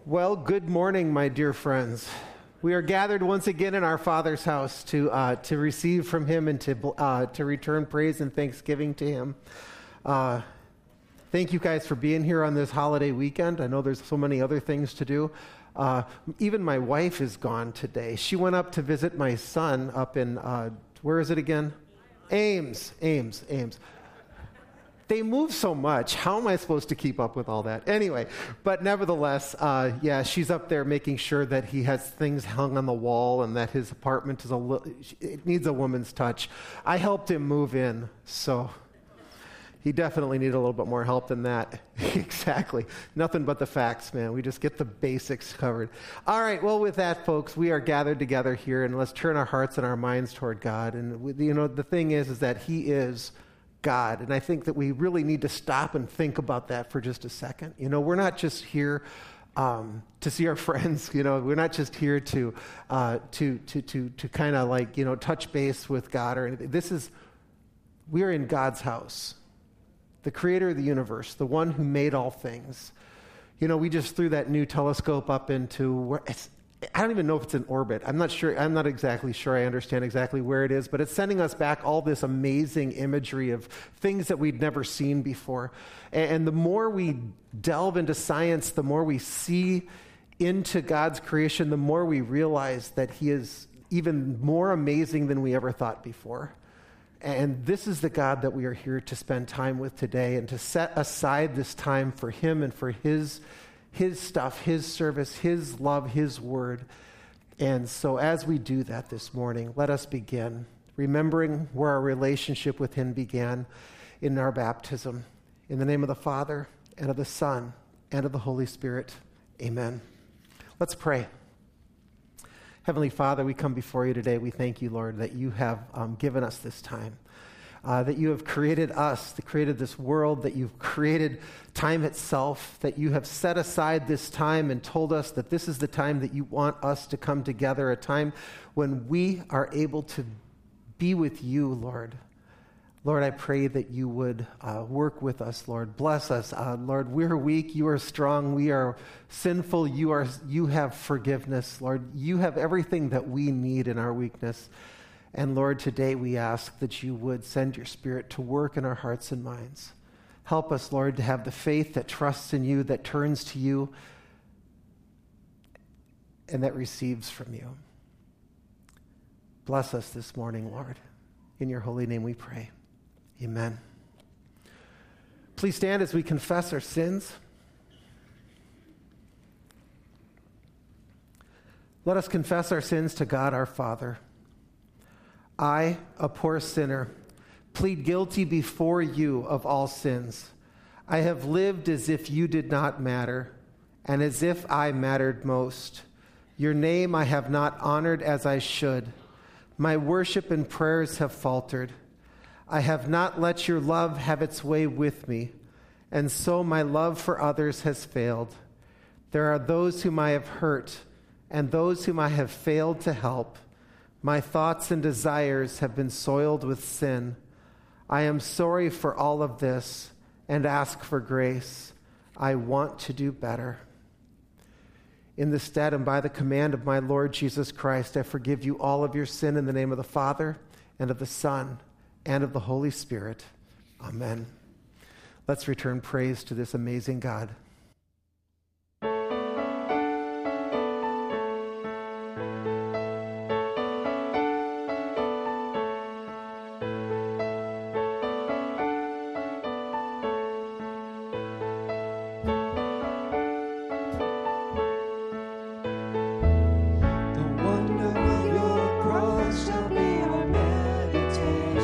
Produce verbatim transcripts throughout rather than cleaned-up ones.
Well, good morning, my dear friends. We are gathered once again in our Father's house to uh, to receive from Him and to uh, to return praise and thanksgiving to Him. Uh, thank you guys for being here on this holiday weekend. I know there's so many other things to do. Uh, even my wife is gone today. She went up to visit my son up in, uh, where is it again? Ames, Ames, Ames. They move so much. How am I supposed to keep up with all that? Anyway, but nevertheless, uh, yeah, she's up there making sure that he has things hung on the wall and that his apartment is a little, it needs a woman's touch. I helped him move in, so he definitely needed a little bit more help than that. Exactly. Nothing but the facts, man. We just get the basics covered. All right, well, with that, folks, we are gathered together here, and let's turn our hearts and our minds toward God. And, we, you know, the thing is, is that He is God. And I think that we really need to stop and think about that for just a second. You know, we're not just here um, to see our friends. You know, we're not just here to uh, to to to to kind of like, you know, touch base with God or anything. This is, we are in God's house, the creator of the universe, the one who made all things. You know, we just threw that new telescope up into where it's, I don't even know if it's in orbit. I'm not sure. I'm not exactly sure I understand exactly where it is, but it's sending us back all this amazing imagery of things that we'd never seen before. And the more we delve into science, the more we see into God's creation, the more we realize that He is even more amazing than we ever thought before. And this is the God that we are here to spend time with today, and to set aside this time for Him and for His His stuff, His service, His love, His word. And so as we do that this morning, let us begin remembering where our relationship with Him began in our baptism. In the name of the Father, and of the Son, and of the Holy Spirit. Amen. Let's pray. Heavenly Father, we come before You today. We thank You, Lord, that You have um, given us this time. Uh, that You have created us, that created this world, that You've created time itself, that You have set aside this time and told us that this is the time that You want us to come together, a time when we are able to be with You, Lord. Lord, I pray that You would uh, work with us, Lord. Bless us. Uh, Lord, we're weak. You are strong. We are sinful. You are. You have forgiveness, Lord. You have everything that we need in our weakness. And Lord, today we ask that You would send Your Spirit to work in our hearts and minds. Help us, Lord, to have the faith that trusts in You, that turns to You, and that receives from You. Bless us this morning, Lord. In Your holy name we pray. Amen. Please stand as we confess our sins. Let us confess our sins to God our Father. I, a poor sinner, plead guilty before You of all sins. I have lived as if You did not matter, and as if I mattered most. Your name I have not honored as I should. My worship and prayers have faltered. I have not let Your love have its way with me, and so my love for others has failed. There are those whom I have hurt, and those whom I have failed to help. My thoughts and desires have been soiled with sin. I am sorry for all of this and ask for grace. I want to do better. In the stead and by the command of my Lord Jesus Christ, I forgive you all of your sin in the name of the Father, and of the Son, and of the Holy Spirit. Amen. Let's return praise to this amazing God.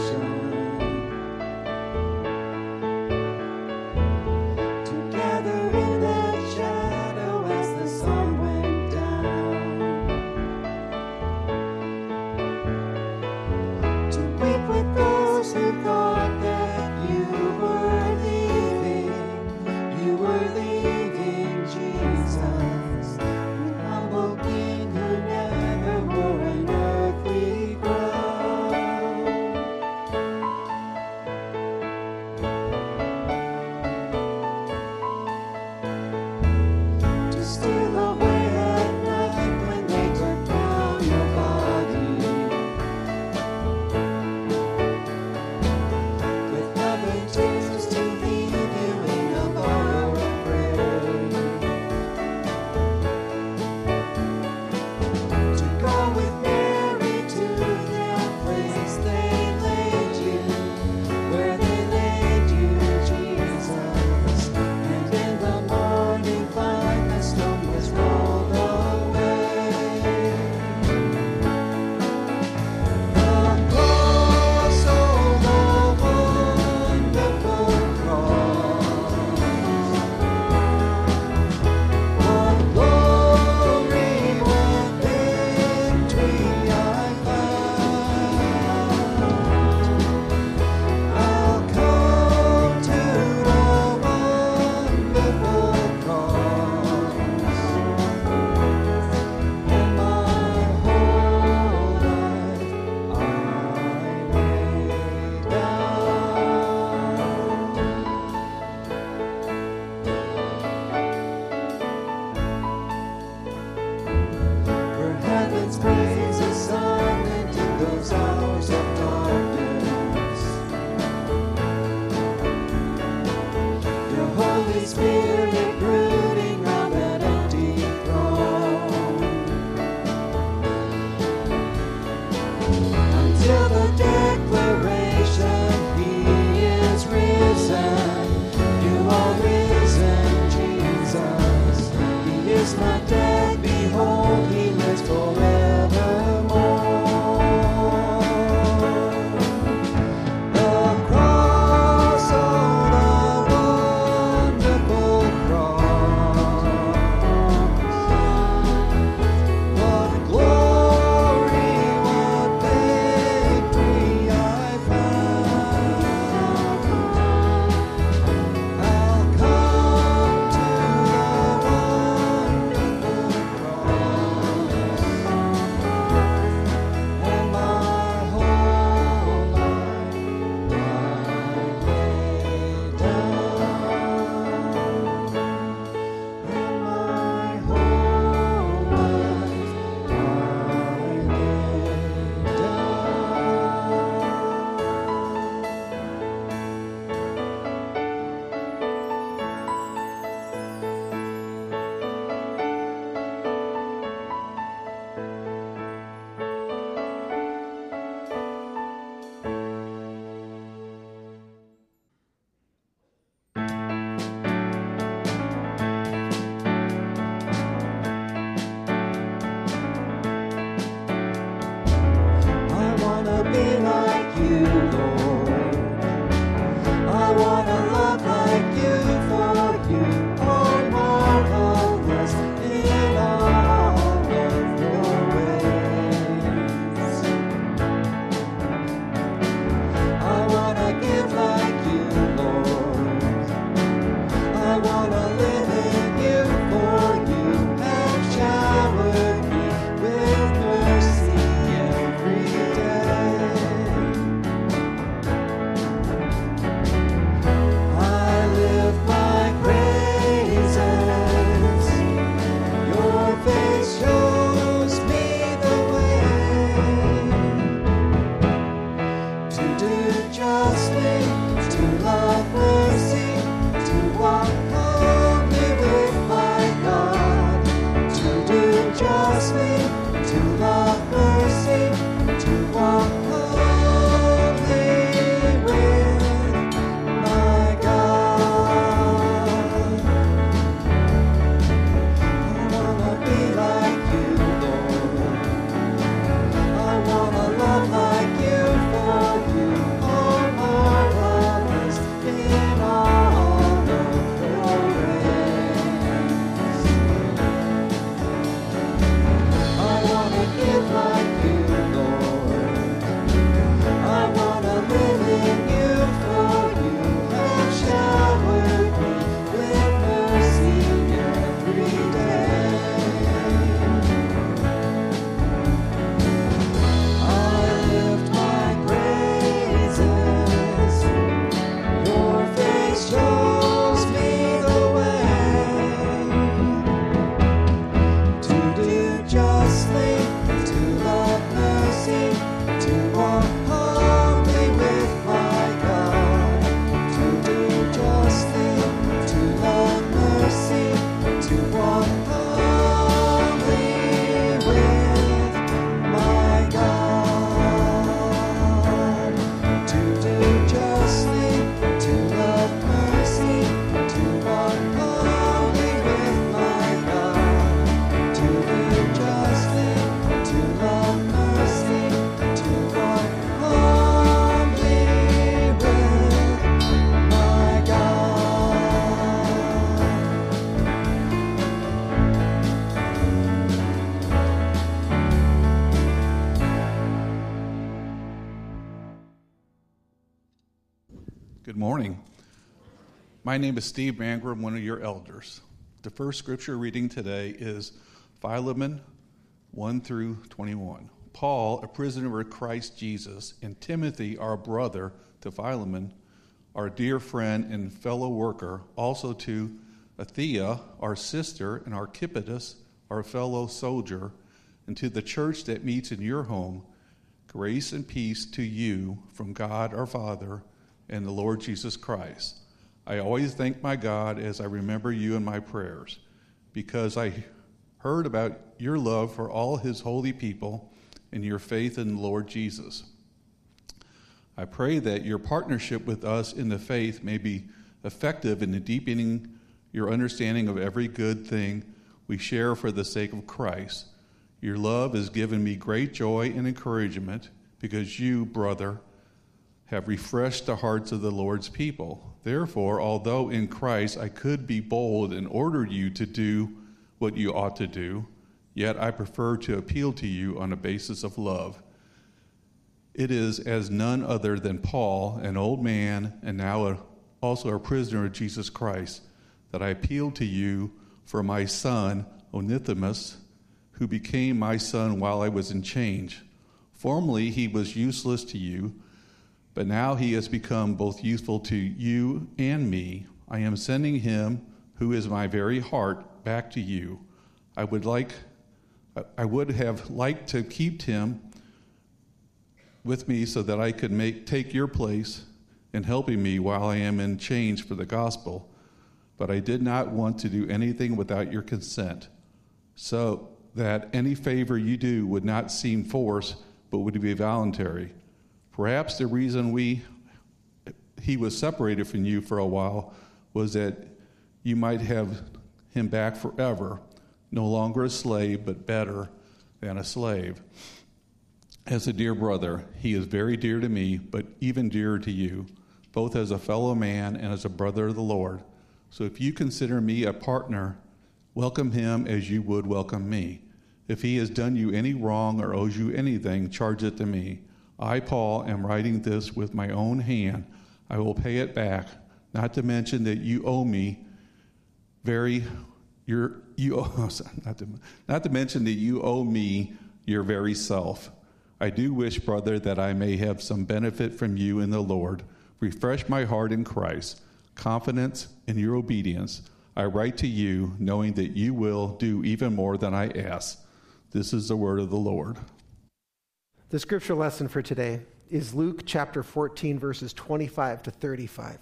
Together is not dead, behold, he lives forevermore. The cross, oh, the wonderful cross. What glory, what victory I found. I'll come to the wonderful cross, and my whole life I lay down, and my whole life I lay I wanna be like you, Lord. I wanna love like you, for you are marvelous in all of your ways. I wanna give like you, Lord. I wanna live in you, for you have showered me with mercy every day. I lift my praises. Your face shows me the way to do justly, to love mercy, to walk humbly with my God. To do justly, to love mercy, to walk humbly with my God. I wanna be like you, Lord. I wanna love like you, for you are marvelous in all of your ways. I wanna give like you, Lord. I wanna live in you, for you have showered me with mercy every day. I lift my praises. Your face shows me the way to do justly, to love mercy, to walk humbly with my God. To do justly, to love mercy, to walk humbly with my God. To do justly, to love mercy, to walk humbly with my God. To do justly, to love mercy, to walk humbly with my Good morning. My name is Steve Mangrum, one of your elders. The first scripture reading today is Philemon one through twenty-one. Paul, a prisoner of Christ Jesus, and Timothy, our brother, to Philemon, our dear friend and fellow worker, also to Athea, our sister, and Archippus, our fellow soldier, and to the church that meets in your home, grace and peace to you from God our Father and the Lord Jesus Christ. I always thank my God as I remember you in my prayers, because I heard about your love for all his holy people and your faith in the Lord Jesus. I pray that your partnership with us in the faith may be effective in deepening your understanding of every good thing we share for the sake of Christ. Your love has given me great joy and encouragement because you, brother, have refreshed the hearts of the Lord's people. Therefore, although in Christ I could be bold and order you to do what you ought to do, yet I prefer to appeal to you on a basis of love. It is as none other than Paul, an old man and now a, also a prisoner of Jesus Christ, that I appeal to you for my son, Onesimus, who became my son while I was in chains. Formerly he was useless to you, but now he has become both useful to you and me. I am sending him, who is my very heart, back to you. I would like, I would have liked to keep him with me so that I could make take your place in helping me while I am in chains for the gospel. But I did not want to do anything without your consent, so that any favor you do would not seem forced, but would be voluntary. Perhaps the reason we he was separated from you for a while was that you might have him back forever, no longer a slave, but better than a slave. As a dear brother, he is very dear to me, but even dearer to you, both as a fellow man and as a brother of the Lord. So if you consider me a partner, welcome him as you would welcome me. If he has done you any wrong or owes you anything, charge it to me. I, Paul, am writing this with my own hand. I will pay it back, not to mention that you owe me very, your, you owe, not to, not to mention that you owe me your very self. I do wish, brother, that I may have some benefit from you in the Lord. Refresh my heart in Christ, confidence in your obedience. I write to you, knowing that you will do even more than I ask. This is the word of the Lord. The scripture lesson for today is Luke chapter fourteen, verses twenty-five to thirty-five.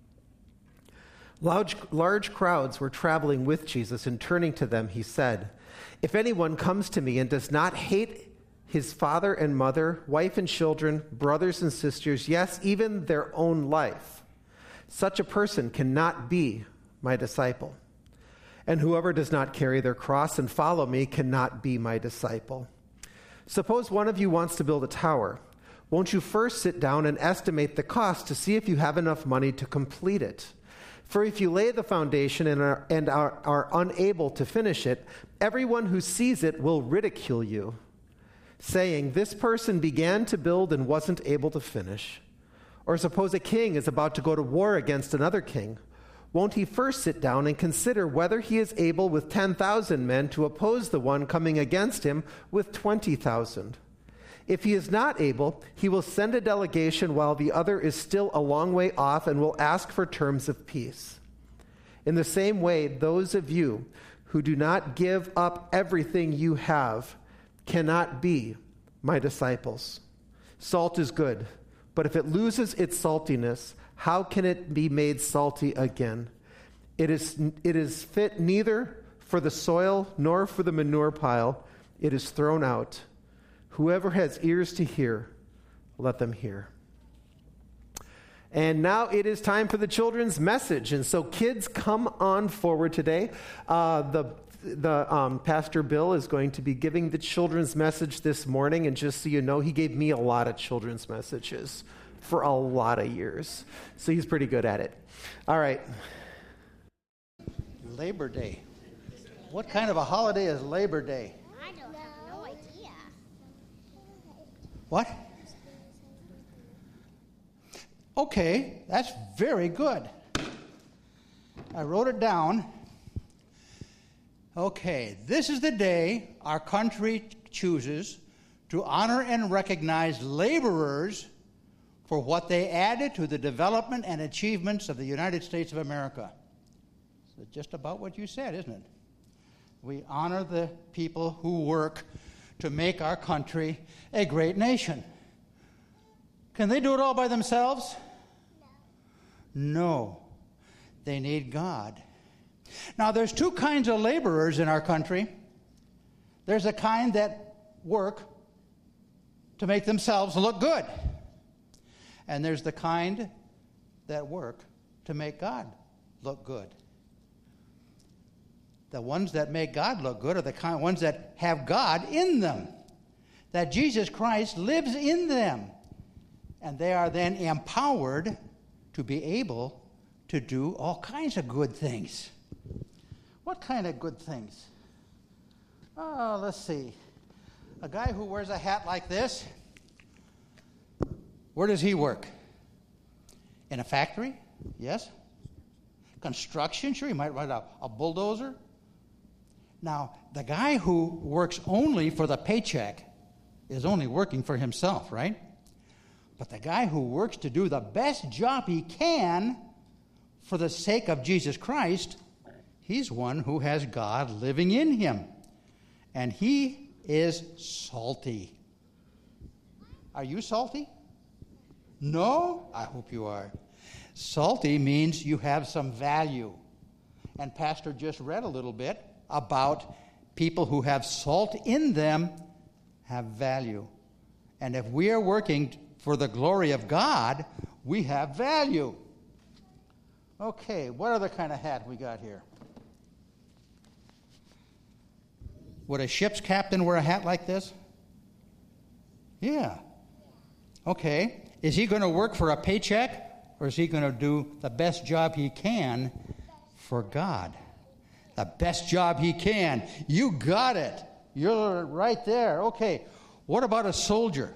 Large, large crowds were traveling with Jesus, and turning to them, he said, "If anyone comes to me and does not hate his father and mother, wife and children, brothers and sisters, yes, even their own life, such a person cannot be my disciple. And whoever does not carry their cross and follow me cannot be my disciple. Suppose one of you wants to build a tower. Won't you first sit down and estimate the cost to see if you have enough money to complete it? For if you lay the foundation and are, and are, are unable to finish it, everyone who sees it will ridicule you, saying, 'This person began to build and wasn't able to finish.' Or suppose a king is about to go to war against another king. Won't he first sit down and consider whether he is able with ten thousand men to oppose the one coming against him with twenty thousand? If he is not able, he will send a delegation while the other is still a long way off and will ask for terms of peace. In the same way, those of you who do not give up everything you have cannot be my disciples. Salt is good, but if it loses its saltiness, how can it be made salty again? It is, it is fit neither for the soil nor for the manure pile. It is thrown out. Whoever has ears to hear, let them hear." And now it is time for the children's message. And so kids, come on forward today. Uh, the the um, Pastor Bill is going to be giving the children's message this morning. And just so you know, he gave me a lot of children's messages for a lot of years. So he's pretty good at it. All right. Labor Day. What kind of a holiday is Labor Day? I don't have no idea. What? Okay, that's very good. I wrote it down. Okay, this is the day our country chooses to honor and recognize laborers for what they added to the development and achievements of the United States of America. So just about what you said, isn't it? We honor the people who work to make our country a great nation. Can they do it all by themselves? No. No. They need God. Now, there's two kinds of laborers in our country. There's a kind that work to make themselves look good. And there's the kind that work to make God look good. The ones that make God look good are the kind ones that have God in them. That Jesus Christ lives in them. And they are then empowered to be able to do all kinds of good things. What kind of good things? Oh, let's see. A guy who wears a hat like this, where does he work? In a factory? Yes. Construction? Sure, he might ride a, a bulldozer. Now, the guy who works only for the paycheck is only working for himself, right? But the guy who works to do the best job he can for the sake of Jesus Christ, he's one who has God living in him. And he is salty. Are you salty? No? I hope you are. Salty means you have some value. And Pastor just read a little bit about people who have salt in them have value. And if we are working for the glory of God, we have value. Okay, what other kind of hat we got here? Would a ship's captain wear a hat like this? Yeah. Okay. Is he going to work for a paycheck, or is he going to do the best job he can for God? The best job he can. You got it. You're right there. Okay. What about a soldier?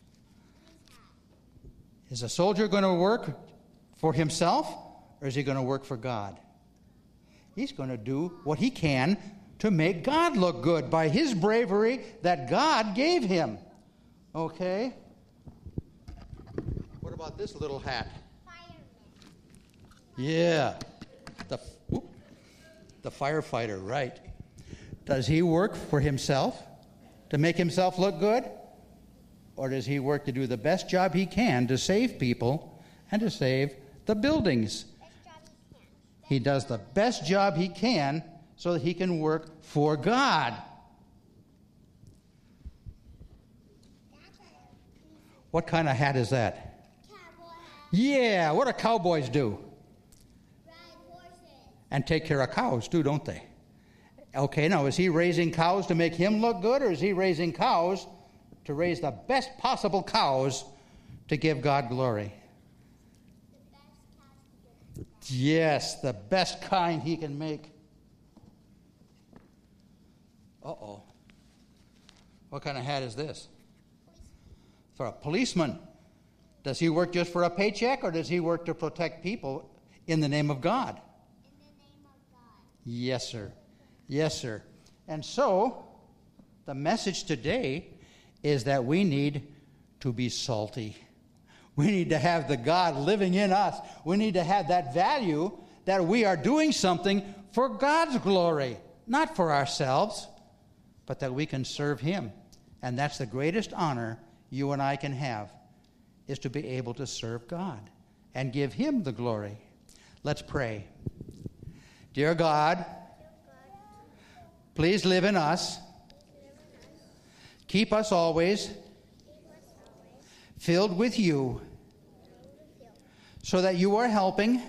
Is a soldier going to work for himself, or is he going to work for God? He's going to do what he can to make God look good by his bravery that God gave him. Okay? What about this little hat? Fireman. Yeah. The, whoop, the firefighter, right. Does he work for himself to make himself look good? Or does he work to do the best job he can to save people and to save the buildings? Best job he can. He does the best job he can so that he can work for God. What kind of hat is that? Cowboy hat. Yeah, what do cowboys do? Ride horses. And take care of cows too, don't they? Okay, now is he raising cows to make him look good, or is he raising cows to raise the best possible cows to give God glory? The best cows he can. Yes, the best kind he can make. Uh-oh. What kind of hat is this? For a policeman. Does he work just for a paycheck, or does he work to protect people in the name of God? In the name of God. Yes, sir. Yes, sir. And so, the message today is that we need to be salty. We need to have the God living in us. We need to have that value that we are doing something for God's glory, not for ourselves, but that we can serve him. And that's the greatest honor you and I can have, is to be able to serve God and give him the glory. Let's pray. Dear God, please live in us. Keep us always filled with you, so that you are helping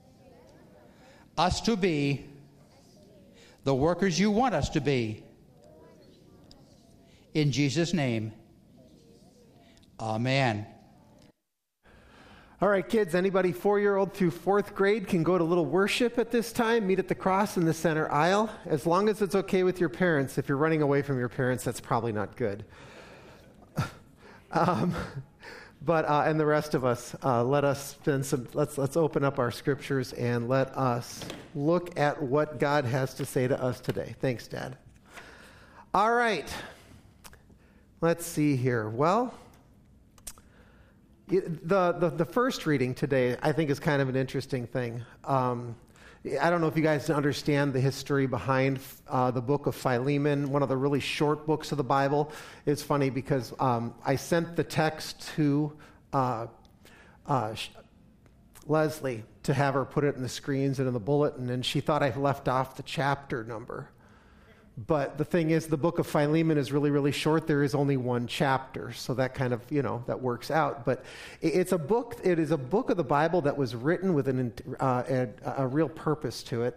us to be the workers you want us to be. In Jesus' name, amen. All right, kids, anybody four-year-old through fourth grade can go to little worship at this time, meet at the cross in the center aisle, as long as it's okay with your parents. If you're running away from your parents, that's probably not good. um, but uh, and the rest of us, uh, let us spend some. Let's let's open up our scriptures and let us look at what God has to say to us today. Thanks, Dad. All right, let's see here. Well. The, the the first reading today, I think, is kind of an interesting thing. Um, I don't know if you guys understand the history behind uh, the book of Philemon, one of the really short books of the Bible. It's funny because um, I sent the text to uh, uh, Leslie to have her put it in the screens and in the bulletin, and she thought I left off the chapter number. But the thing is, the book of Philemon is really, really short. There is only one chapter, so that kind of, you know, that works out. But it's a book, it is a book of the Bible that was written with an, uh, a, a real purpose to it.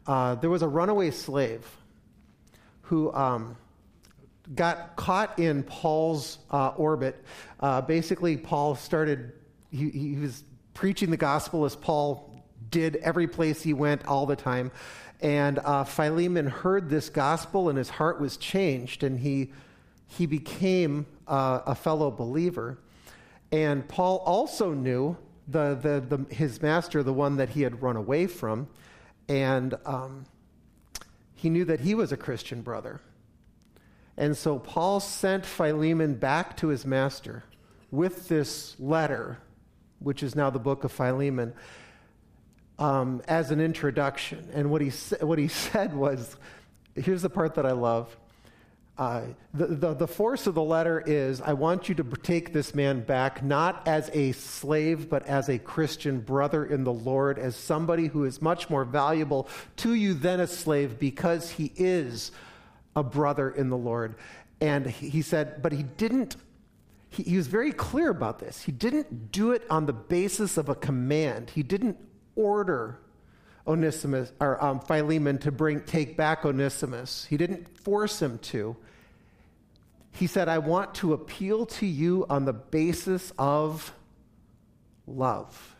Uh, there was a runaway slave who um, got caught in Paul's uh, orbit. Uh, basically, Paul started, he, he was preaching the gospel as Paul did every place he went all the time. And uh, Philemon heard this gospel and his heart was changed, and he he became uh, a fellow believer. And Paul also knew the, the the his master, the one that he had run away from, and um, he knew that he was a Christian brother. And so Paul sent Philemon back to his master with this letter, which is now the book of Philemon, um, as an introduction. And what he sa- what he said was, here's the part that I love. Uh, the, the, the force of the letter is, I want you to take this man back, not as a slave, but as a Christian brother in the Lord, as somebody who is much more valuable to you than a slave, because he is a brother in the Lord. And he, he said, but he didn't, he, he was very clear about this. He didn't do it on the basis of a command. He didn't order Onesimus or um, Philemon to bring take back Onesimus. He didn't force him to. He said, I want to appeal to you on the basis of love.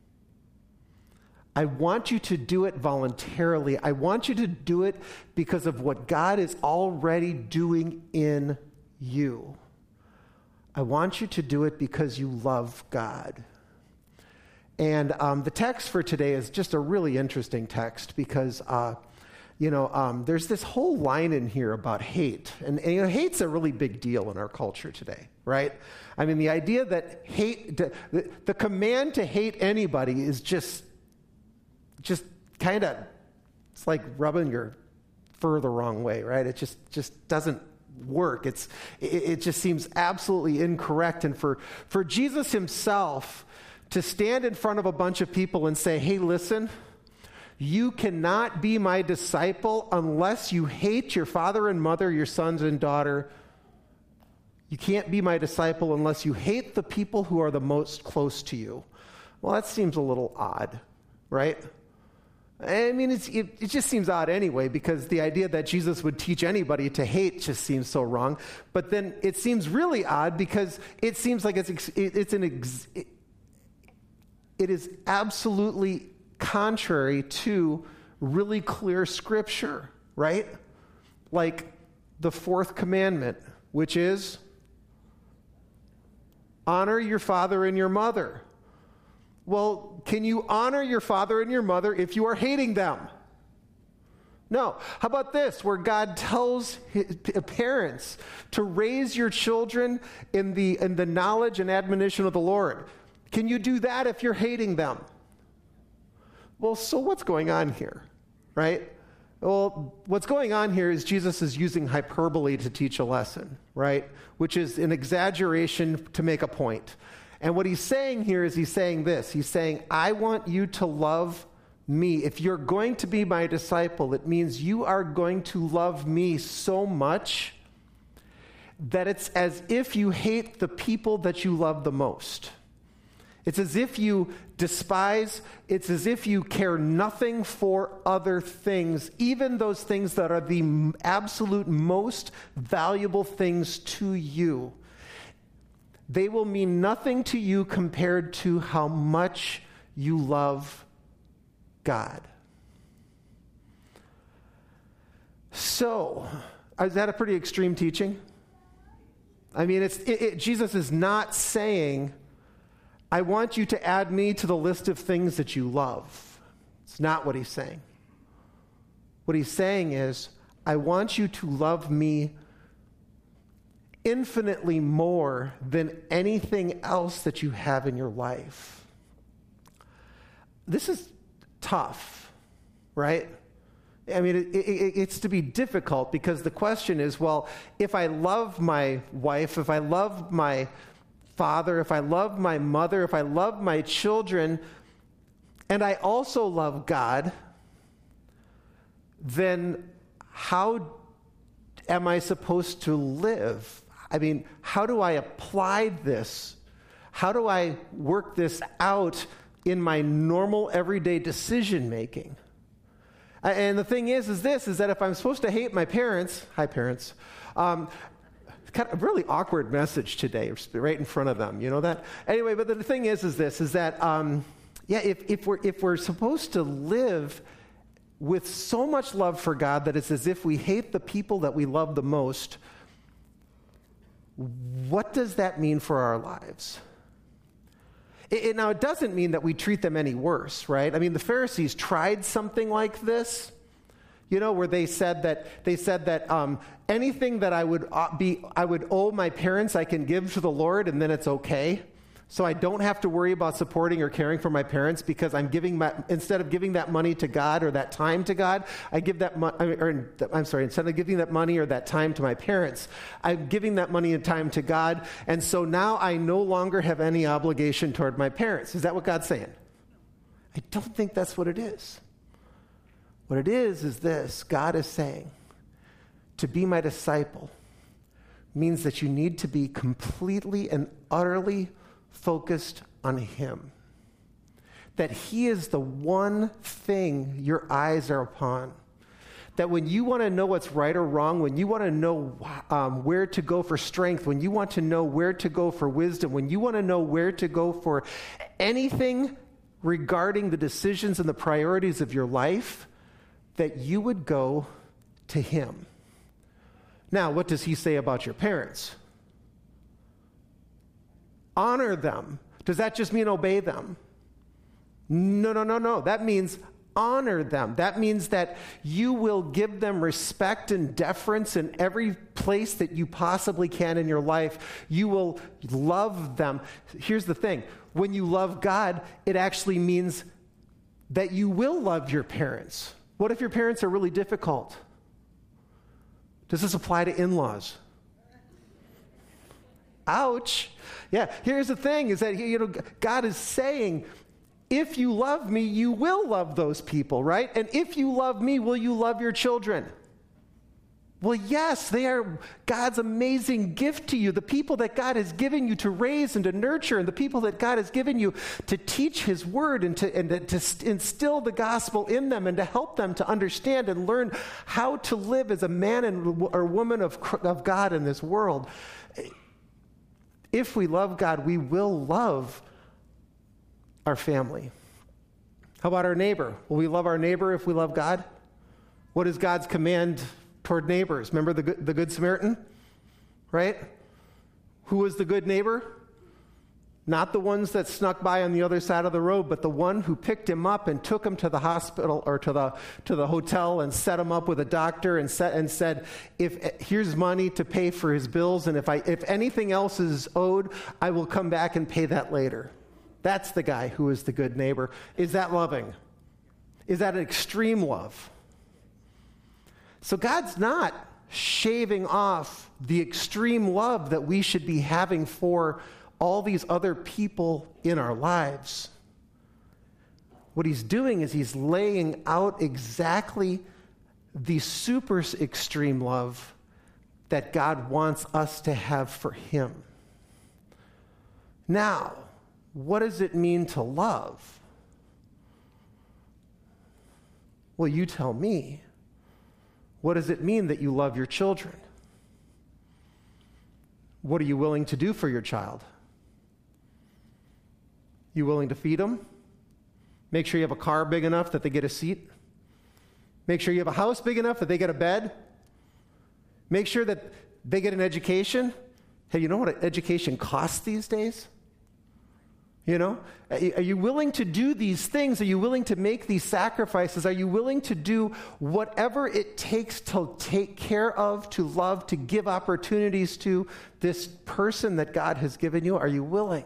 I want you to do it voluntarily. I want you to do it because of what God is already doing in you. I want you to do it because you love God. And um, the text for today is just a really interesting text because, uh, you know, um, there's this whole line in here about hate. And, and, you know, hate's a really big deal in our culture today, right? I mean, the idea that hate, the, the command to hate anybody is just, just kind of, it's like rubbing your fur the wrong way, right? It just, just doesn't work. It's, it, it just seems absolutely incorrect. And for, for Jesus himself to stand in front of a bunch of people and say, hey, listen, you cannot be my disciple unless you hate your father and mother, your sons and daughter. You can't be my disciple unless you hate the people who are the most close to you. Well, that seems a little odd, right? I mean, it's, it, it just seems odd anyway, because the idea that Jesus would teach anybody to hate just seems so wrong. But then it seems really odd because it seems like it's, it, it's an... Ex, it, It is absolutely contrary to really clear scripture, right? Like the fourth commandment, which is honor your father and your mother. Well, can you honor your father and your mother if you are hating them? No. How about this, where God tells his parents to raise your children in the, in the knowledge and admonition of the Lord? Can you do that if you're hating them? Well, so what's going on here, right? Well, what's going on here is Jesus is using hyperbole to teach a lesson, right? Which is an exaggeration to make a point. And what he's saying here is he's saying this. He's saying, I want you to love me. If you're going to be my disciple, it means you are going to love me so much that it's as if you hate the people that you love the most. It's as if you despise, it's as if you care nothing for other things, even those things that are the absolute most valuable things to you. They will mean nothing to you compared to how much you love God. So, is that a pretty extreme teaching? I mean, it's it, it, Jesus is not saying, I want you to add me to the list of things that you love. It's not what he's saying. What he's saying is, I want you to love me infinitely more than anything else that you have in your life. This is tough, right? I mean, it, it, it's to be difficult because the question is, well, if I love my wife, if I love my father, if I love my mother, if I love my children, and I also love God, then how am I supposed to live? I mean, how do I apply this? How do I work this out in my normal everyday decision making? And the thing is, is this, is that if I'm supposed to hate my parents, hi parents, um, kind of a really awkward message today, right in front of them, you know that? Anyway, but the thing is, is this, is that, um, yeah, if, if we're if we're supposed to live with so much love for God that it's as if we hate the people that we love the most, what does that mean for our lives? It, it, now, it doesn't mean that we treat them any worse, right? I mean, the Pharisees tried something like this, you know, where they said that they said that um, anything that I would uh, be, I would owe my parents, I can give to the Lord, and then it's okay. So I don't have to worry about supporting or caring for my parents because I'm giving my, instead of giving that money to God or that time to God, I give that money, or I'm sorry, instead of giving that money or that time to my parents, I'm giving that money and time to God. And so now I no longer have any obligation toward my parents. Is that what God's saying? I don't think that's what it is. What it is, is this. God is saying, to be my disciple means that you need to be completely and utterly focused on Him. That He is the one thing your eyes are upon. That when you want to know what's right or wrong, when you want to know um, where to go for strength, when you want to know where to go for wisdom, when you want to know where to go for anything regarding the decisions and the priorities of your life, that you would go to Him. Now, what does He say about your parents? Honor them. Does that just mean obey them? No, no, no, no. That means honor them. That means that you will give them respect and deference in every place that you possibly can in your life. You will love them. Here's the thing. When you love God, it actually means that you will love your parents. What if your parents are really difficult? Does this apply to in-laws? Ouch. Yeah, here's the thing, is that, you know, God is saying, if you love me, you will love those people, right? And if you love me, will you love your children? Well, yes, they are God's amazing gift to you. The people that God has given you to raise and to nurture, and the people that God has given you to teach His word and to, and to, to instill the gospel in them and to help them to understand and learn how to live as a man and, or woman of, of God in this world. If we love God, we will love our family. How about our neighbor? Will we love our neighbor if we love God? What is God's command toward neighbors? Remember the good, the Good Samaritan, right? Who was the good neighbor? Not the ones that snuck by on the other side of the road, but the one who picked him up and took him to the hospital or to the to the hotel and set him up with a doctor and set and said, "If here's money to pay for his bills, and if I if anything else is owed, I will come back and pay that later." That's the guy who is the good neighbor. Is that loving? Is that an extreme love? So God's not shaving off the extreme love that we should be having for all these other people in our lives. What He's doing is He's laying out exactly the super extreme love that God wants us to have for Him. Now, what does it mean to love? Well, you tell me. What does it mean that you love your children? What are you willing to do for your child? You willing to feed them? Make sure you have a car big enough that they get a seat? Make sure you have a house big enough that they get a bed? Make sure that they get an education? Hey, you know what education costs these days? You know, are you willing to do these things? Are you willing to make these sacrifices? Are you willing to do whatever it takes to take care of, to love, to give opportunities to this person that God has given you? Are you willing?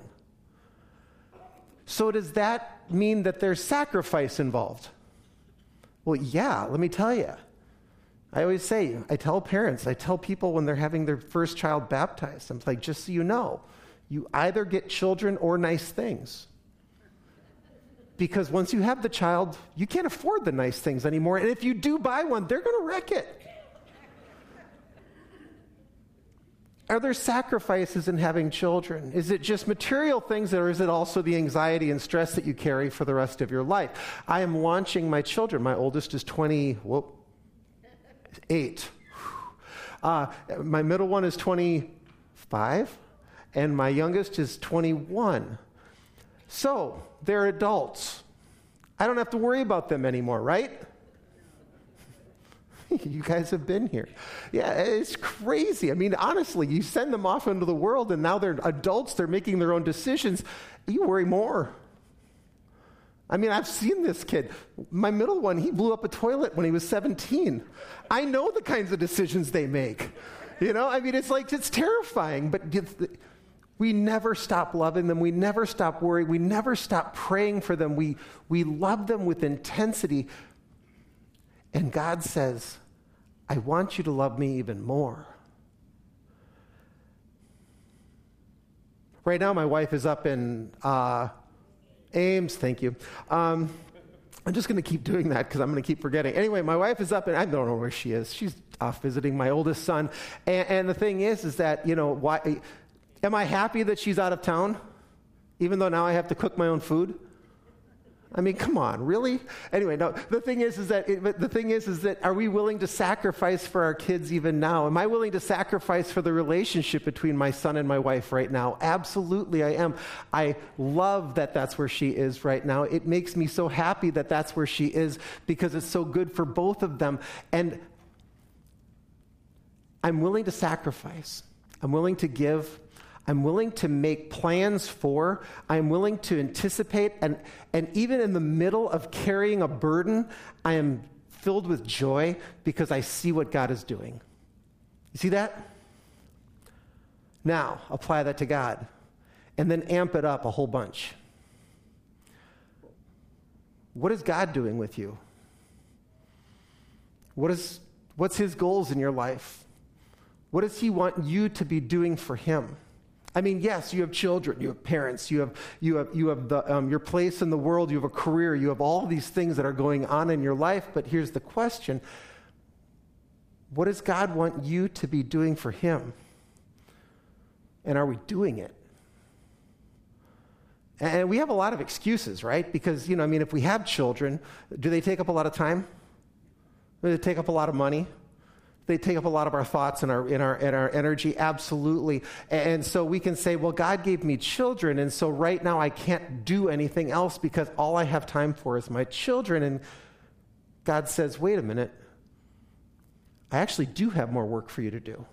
So does that mean that there's sacrifice involved? Well, yeah, let me tell you. I always say, I tell parents, I tell people when they're having their first child baptized, I'm like, just so you know, you either get children or nice things. Because once you have the child, you can't afford the nice things anymore. And if you do buy one, they're going to wreck it. are there sacrifices in having children? Is it just material things, or is it also the anxiety and stress that you carry for the rest of your life? I am launching my children. My oldest is twenty, whoop, eight. Uh, my middle one is twenty-five, and my youngest is twenty-one. So, they're adults. I don't have to worry about them anymore, right? You guys have been here. Yeah, it's crazy. I mean, honestly, you send them off into the world, and now they're adults. They're making their own decisions. You worry more. I mean, I've seen this kid. My middle one, he blew up a toilet when he was seventeen. I know the kinds of decisions they make. You know, I mean, it's like, it's terrifying, but we never stop loving them. We never stop worrying. We never stop praying for them. We, we love them with intensity. And God says, I want you to love me even more. Right now, my wife is up in uh, Ames. Thank you. Um, I'm just going to keep doing that because I'm going to keep forgetting. Anyway, my wife is up in, I don't know where she is. She's off visiting my oldest son. And, and the thing is, is that, you know, why, am I happy that she's out of town? Even though now I have to cook my own food? I mean, come on, really? Anyway, no, the thing is, is that, it, the thing is, is that are we willing to sacrifice for our kids even now? Am I willing to sacrifice for the relationship between my son and my wife right now? Absolutely, I am. I love that that's where she is right now. It makes me so happy that that's where she is because it's so good for both of them. And I'm willing to sacrifice. I'm willing to give. I'm willing to make plans for, I'm willing to anticipate, and, and even in the middle of carrying a burden, I am filled with joy because I see what God is doing. You see that? Now, apply that to God, and then amp it up a whole bunch. What is God doing with you? What is, what's His goals in your life? What does He want you to be doing for Him? I mean, yes, you have children, you have parents, you have you have you have the, um, your place in the world, you have a career, you have all these things that are going on in your life. But here's the question: what does God want you to be doing for Him? And are we doing it? And we have a lot of excuses, right? Because, you know, I mean, if we have children, do they take up a lot of time? Do they take up a lot of money? They take up a lot of our thoughts and our, and our, and our energy, absolutely. And so we can say, well, God gave me children, and so right now I can't do anything else because all I have time for is my children. And God says, wait a minute, I actually do have more work for you to do.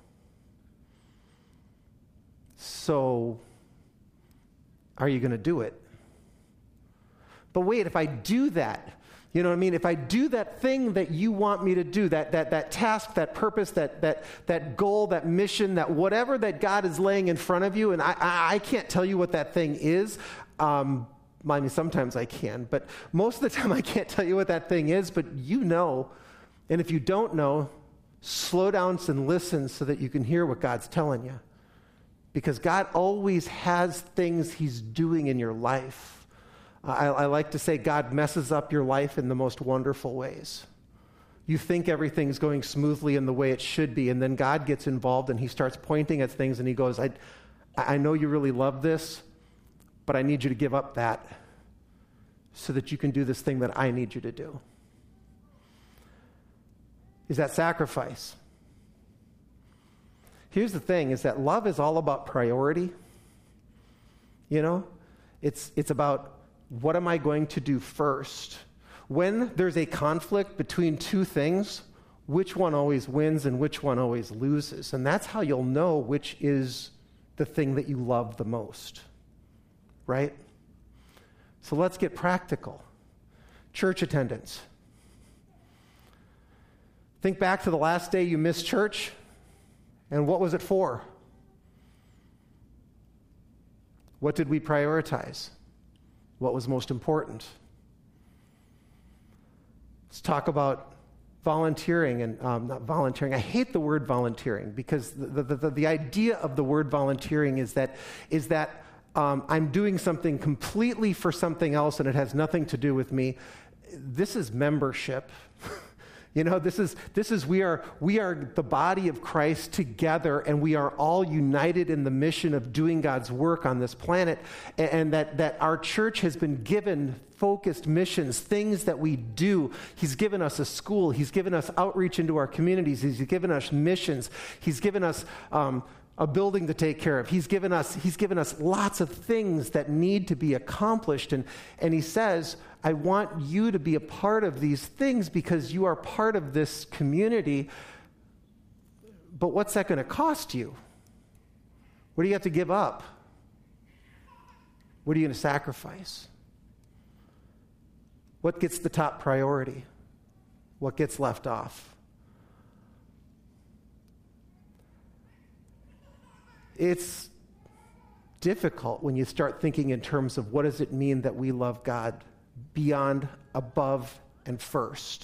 So are you going to do it? But wait, if I do that, you know what I mean? If I do that thing that you want me to do, that that that task, that purpose, that that that goal, that mission, that whatever that God is laying in front of you, and I I, I can't tell you what that thing is. Um, I mean, sometimes I can, but most of the time I can't tell you what that thing is. But you know, and if you don't know, slow down and listen so that you can hear what God's telling you, because God always has things He's doing in your life. I, I like to say God messes up your life in the most wonderful ways. You think everything's going smoothly in the way it should be, and then God gets involved and He starts pointing at things and He goes, I, I know you really love this, but I need you to give up that so that you can do this thing that I need you to do. Is that sacrifice? Here's the thing, is that love is all about priority. You know, it's it's about, what am I going to do first? When there's a conflict between two things, which one always wins and which one always loses? And that's how you'll know which is the thing that you love the most, right? So let's get practical. Church attendance. Think back to the last day you missed church, and what was it for? What did we prioritize? What was most important? Let's talk about volunteering and um, not volunteering. I hate the word volunteering because the, the, the, the idea of the word volunteering is that is that um, I'm doing something completely for something else and it has nothing to do with me. This is membership. You know, this is, this is we are we are the body of Christ together, and we are all united in the mission of doing God's work on this planet, and, and that, that our church has been given focused missions, things that we do. He's given us a school. He's given us outreach into our communities. He's given us missions. He's given us um, a building to take care of. He's given us, he's given us lots of things that need to be accomplished. And, and he says, I want you to be a part of these things because you are part of this community. But what's that going to cost you? What do you have to give up? What are you going to sacrifice? What gets the top priority? What gets left off? It's difficult when you start thinking in terms of what does it mean that we love God beyond, above, and first.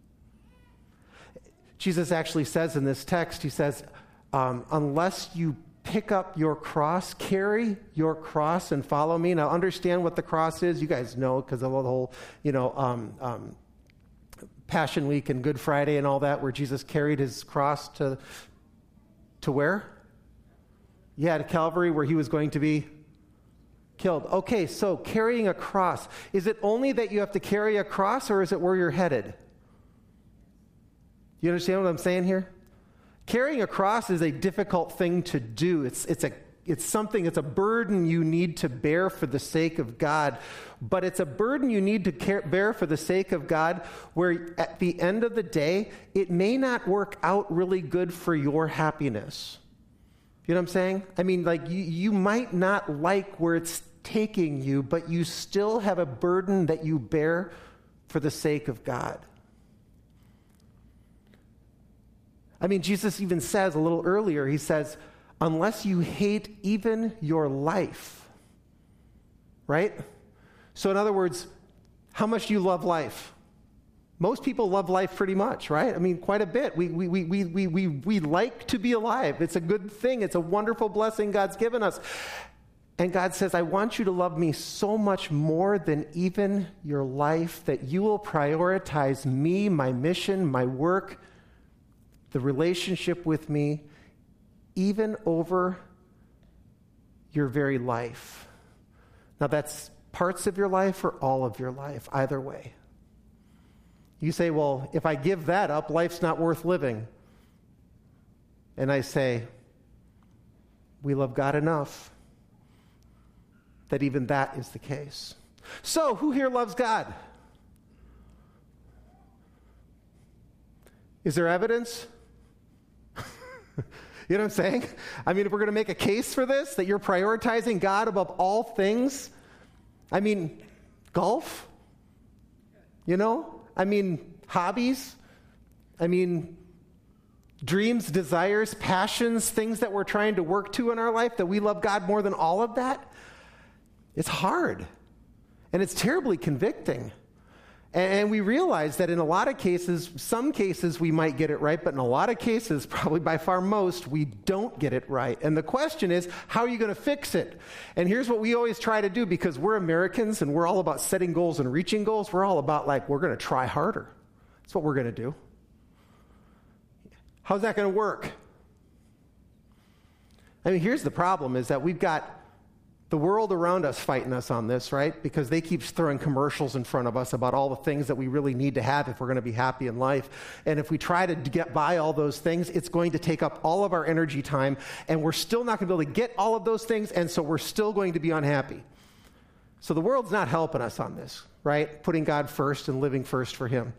Jesus actually says in this text, he says, um, unless you pick up your cross, carry your cross and follow me. Now, understand what the cross is. You guys know because of the whole, you know, um, um, Passion Week and Good Friday and all that, where Jesus carried his cross to, to where? Yeah, to Calvary, where he was going to be killed. Okay, so carrying a cross. Is it only that you have to carry a cross, or is it where you're headed? You understand what I'm saying here? Carrying a cross is a difficult thing to do. It's, it's, a, it's something, it's a burden you need to bear for the sake of God. But it's a burden you need to care, bear for the sake of God, where at the end of the day, it may not work out really good for your happiness. You know what I'm saying? I mean, like, you, you might not like where it's taking you, but you still have a burden that you bear for the sake of God. I mean, Jesus even says a little earlier, he says, unless you hate even your life, right? So in other words, how much do you love life? Most people love life pretty much, right? I mean, quite a bit. We, we, we, we, we, we, we like to be alive. It's a good thing. It's a wonderful blessing God's given us. And God says, I want you to love me so much more than even your life, that you will prioritize me, my mission, my work, the relationship with me, even over your very life. Now, that's parts of your life or all of your life, either way. You say, well, if I give that up, life's not worth living. And I say, we love God enough that even that is the case. So, who here loves God? Is there evidence? You know what I'm saying? I mean, if we're going to make a case for this, that you're prioritizing God above all things, I mean, golf? You know? I mean, hobbies, I mean, dreams, desires, passions, things that we're trying to work to in our life, that we love God more than all of that. It's hard, and it's terribly convicting. And we realize that in a lot of cases, some cases we might get it right, but in a lot of cases, probably by far most, we don't get it right. And the question is, how are you going to fix it? And here's what we always try to do, because we're Americans and we're all about setting goals and reaching goals. We're all about, like, we're going to try harder. That's what we're going to do. How's that going to work? I mean, here's the problem, is that we've got the world around us fighting us on this, right? Because they keep throwing commercials in front of us about all the things that we really need to have if we're going to be happy in life. And if we try to get by all those things, it's going to take up all of our energy time, and we're still not going to be able to get all of those things, and so we're still going to be unhappy. So the world's not helping us on this, right? Putting God first and living first for him.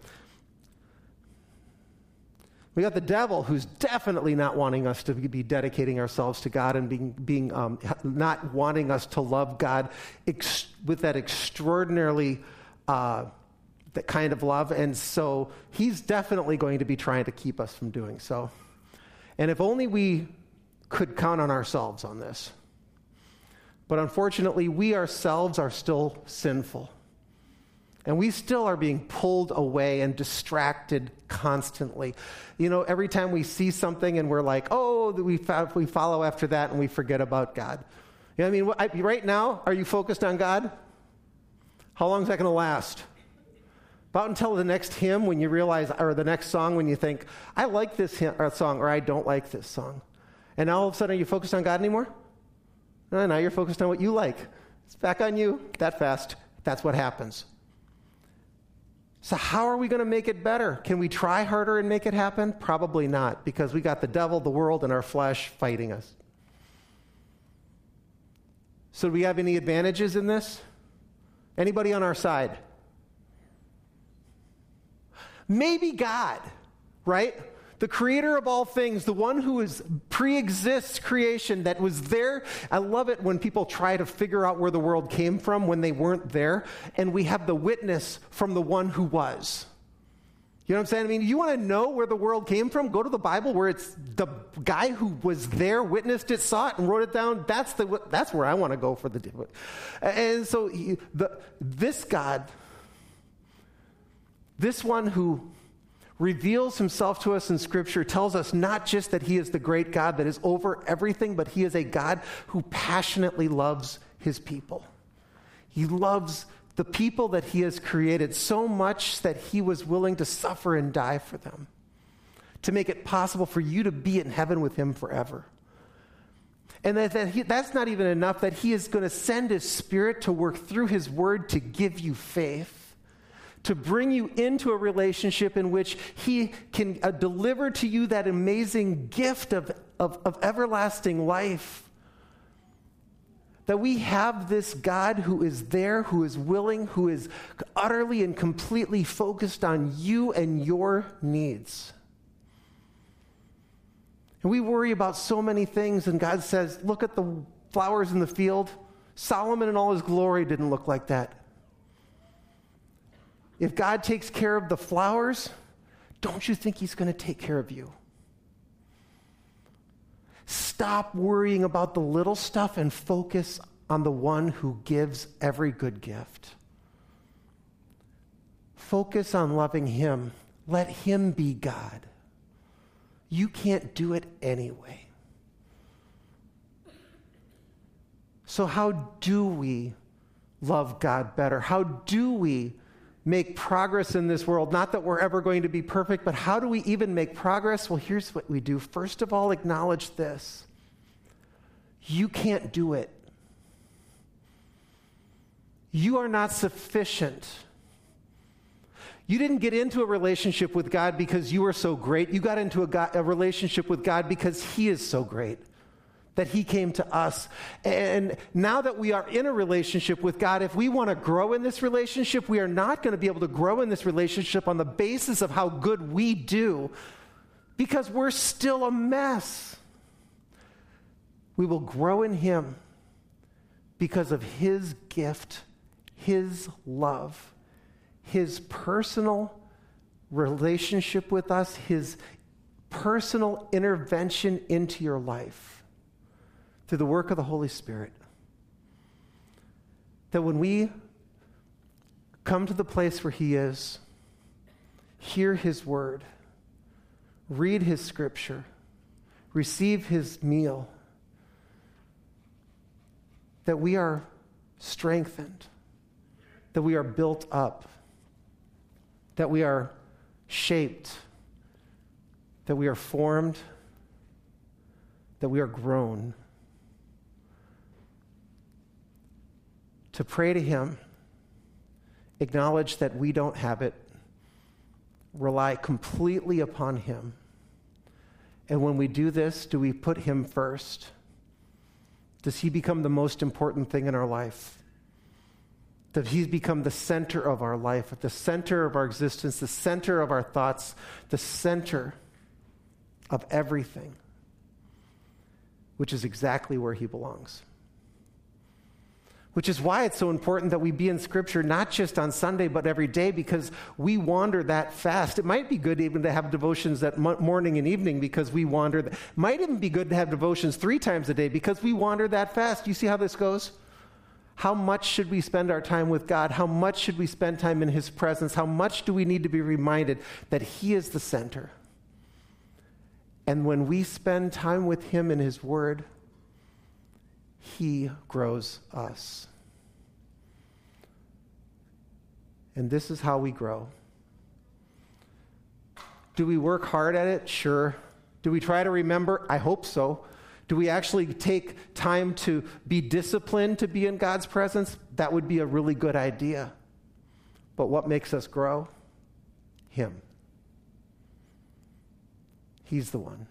We got the devil, who's definitely not wanting us to be dedicating ourselves to God and being, being um, not wanting us to love God ex- with that extraordinarily, uh, that kind of love. And so he's definitely going to be trying to keep us from doing so. And if only we could count on ourselves on this. But unfortunately, we ourselves are still sinful. And we still are being pulled away and distracted constantly. You know, every time we see something and we're like, oh, we we follow after that and we forget about God. You know what I mean? Right now, are you focused on God? How long is that going to last? About until the next hymn when you realize, or the next song when you think, I like this hymn, or song, or I don't like this song. And now all of a sudden, are you focused on God anymore? No, now you're focused on what you like. It's back on you that fast. That's what happens. So how are we going to make it better? Can we try harder and make it happen? Probably not, because we got the devil, the world, and our flesh fighting us. So do we have any advantages in this? Anybody on our side? Maybe God, right? The creator of all things, the one who is pre-exists creation that was there. I love it when people try to figure out where the world came from when they weren't there. And we have the witness from the one who was. You know what I'm saying? I mean, you want to know where the world came from? Go to the Bible where it's the guy who was there, witnessed it, saw it, and wrote it down. That's the that's where I want to go for the. And so he, the this God, this one who reveals himself to us in Scripture, tells us not just that he is the great God that is over everything, but he is a God who passionately loves his people. He loves the people that he has created so much that he was willing to suffer and die for them, to make it possible for you to be in heaven with him forever. And that, that he, that's not even enough, that he is going to send his Spirit to work through his word to give you faith, to bring you into a relationship in which he can uh, deliver to you that amazing gift of, of, of everlasting life. That we have this God who is there, who is willing, who is utterly and completely focused on you and your needs. And we worry about so many things, and God says, look at the flowers in the field. Solomon in all his glory didn't look like that. If God takes care of the flowers, don't you think he's going to take care of you? Stop worrying about the little stuff and focus on the one who gives every good gift. Focus on loving him. Let him be God. You can't do it anyway. So how do we love God better? How do we make progress in this world? Not that we're ever going to be perfect, but how do we even make progress? Well, here's what we do. First of all, acknowledge this. You can't do it. You are not sufficient. You didn't get into a relationship with God because you were so great. You got into a, God, a relationship with God because he is so great, that he came to us. And now that we are in a relationship with God, if we want to grow in this relationship, we are not going to be able to grow in this relationship on the basis of how good we do, because we're still a mess. We will grow in him because of his gift, his love, his personal relationship with us, his personal intervention into your life through the work of the Holy Spirit. That when we come to the place where he is, hear his word, read his scripture, receive his meal, that we are strengthened, that we are built up, that we are shaped, that we are formed, that we are grown. To pray to him, acknowledge that we don't have it, rely completely upon him. And when we do this, do we put him first? Does he become the most important thing in our life? Does he become the center of our life, the center of our existence, the center of our thoughts, the center of everything, which is exactly where he belongs? Which is why it's so important that we be in Scripture not just on Sunday, but every day, because we wander that fast. It might be good even to have devotions that morning and evening because we wander. It might even be good to have devotions three times a day because we wander that fast. You see how this goes? How much should we spend our time with God? How much should we spend time in his presence? How much do we need to be reminded that he is the center? And when we spend time with him in his word, he grows us. And this is how we grow. Do we work hard at it? Sure. Do we try to remember? I hope so. Do we actually take time to be disciplined to be in God's presence? That would be a really good idea. But what makes us grow? Him. He's the one.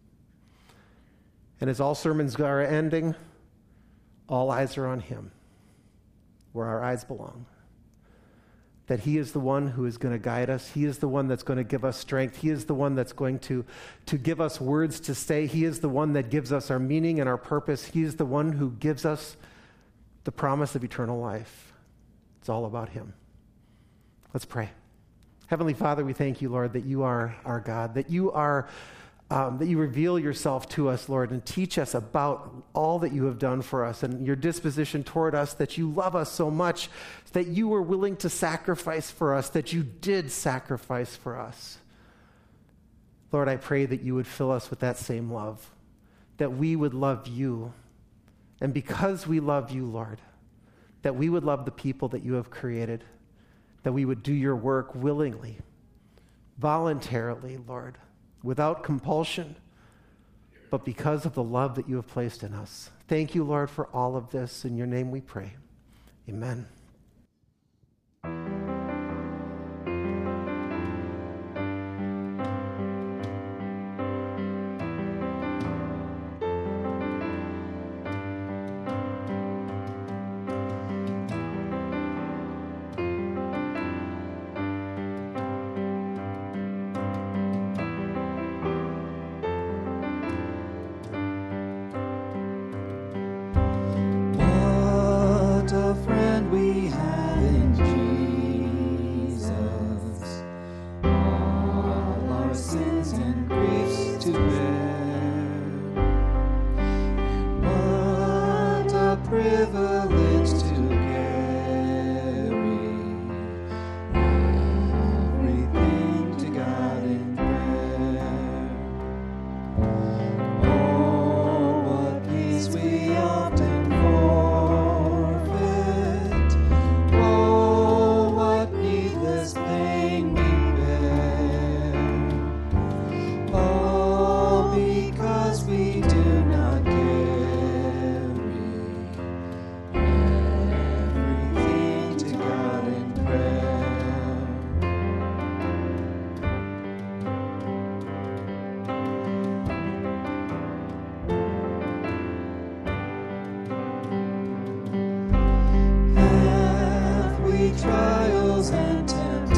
And as all sermons are ending, all eyes are on him, where our eyes belong. That he is the one who is going to guide us. He is the one that's going to give us strength. He is the one that's going to, to give us words to say. He is the one that gives us our meaning and our purpose. He is the one who gives us the promise of eternal life. It's all about him. Let's pray. Heavenly Father, we thank you, Lord, that you are our God, that you are, um, that you reveal yourself to us, Lord, and teach us about all that you have done for us and your disposition toward us, that you love us so much, that you were willing to sacrifice for us, that you did sacrifice for us. Lord, I pray that you would fill us with that same love, that we would love you. And because we love you, Lord, that we would love the people that you have created, that we would do your work willingly, voluntarily, Lord, without compulsion, but because of the love that you have placed in us. Thank you, Lord, for all of this. In your name we pray. Amen. What a friend we have in Jesus, all our sins and griefs to bear. What a privilege to carry everything to God in prayer. Oh, what peace we often forfeit. Oh, what needless pain we bear. All because we do not carry everything to God in prayer. Have we trials and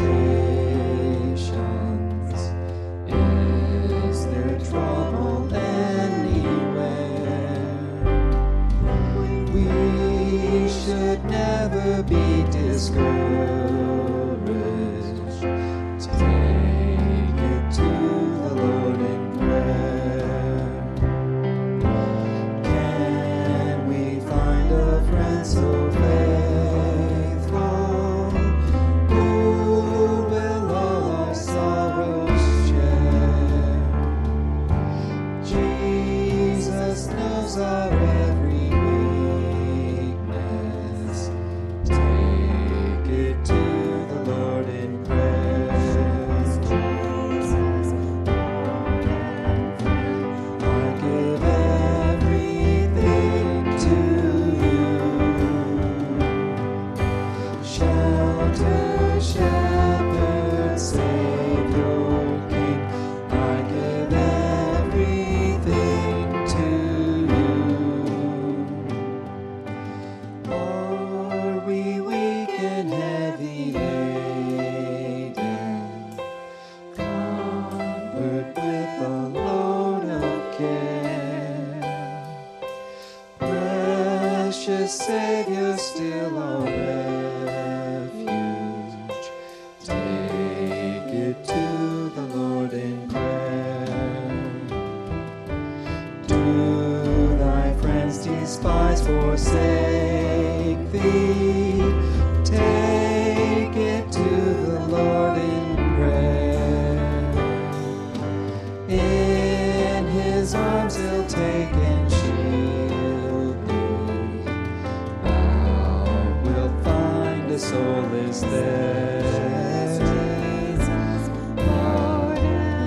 temptations? Is there trouble anywhere? We should never be discouraged. Take it to the Lord in prayer. Can we find a friend so faithful, who will all our sorrows share? Jesus knows our every weakness. Take it to the Lord in prayer. I give everything to you. Shelter, shepherd, Savior, King. I give everything to you. Are we weak and heavy laden, covered with a load of care? Precious Savior, still our refuge. Take it to the Lord in prayer. Do thy friends despise, forsake thee? Take it to the Lord in prayer. In his arms he'll take and shield thee. Thou wilt find a solace there. Lord